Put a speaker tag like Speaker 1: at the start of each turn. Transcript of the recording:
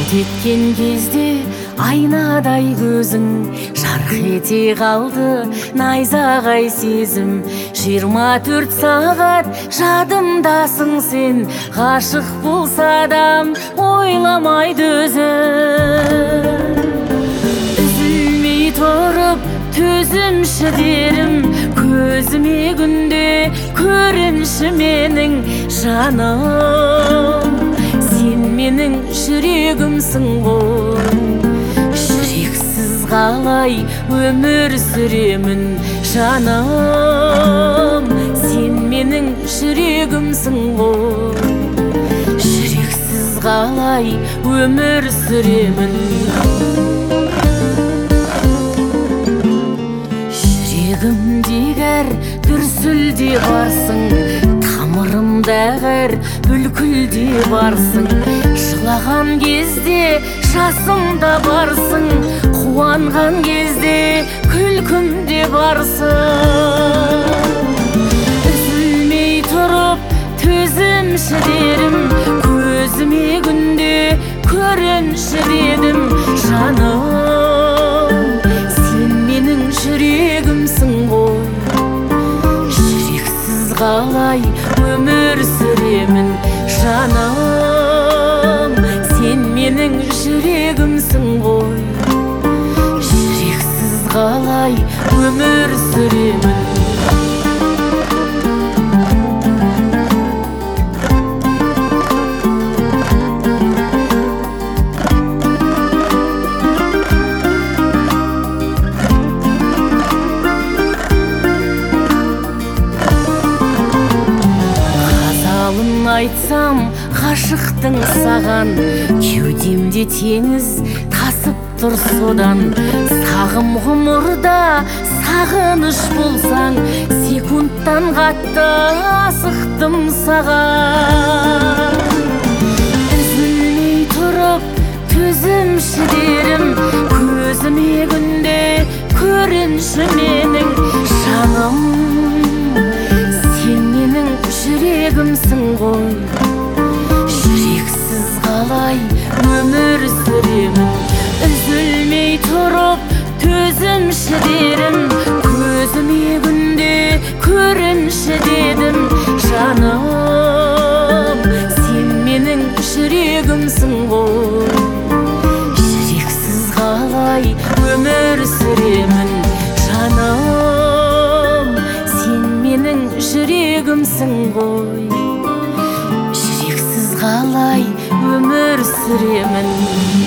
Speaker 1: кеткен кезде айнадай көзің жарқ ете қалды найзағай сезім 24 сағат жадымдасың сен ғашық болса адам ойламайды өзін үзілмей тұрып төзімші дерім көзіме күнде көрінші менің жаным сен менің жүрегімсің ғой жүрексіз қалай өмір сүремін жаным сен менің жүрегімсің ғой жүрексіз қалай өмір сүремін жүрегімдегі әр дүрсілде барсың тамырымдағы әр бүлкілде барсың жылаған кезде жасымда барсың қуанған кезде күлкімде барсың үзілмей тұрып төзімші дерім көзіме күнде көрінші дедім жаным сен менің жүрегімсің ғой жүрексіз қалай өмір сүремін жаным сен менің жүрегімсің ғой жүрексіз қалай өмір сүремін айтсам ғашықтың саған кеудемде теңіз тасып тұр содан сағым ғұмырда сағыныш болсаң секундтан қатты асықтым саған үзілмей тұрып төзімші дерім көзіме күнде көрінші менің жаным жүрегімсің ғой жүрексіз қалай өмір сүремін үзілмей тұрып төзімші дерім көзіме күнде көрінші дедім жаным сен менің жүрегімсің ғой жүрексіз қалай өмір сүремін жаным сен менің жүрегімсің ғой жүрексіз қалай өмір сүремін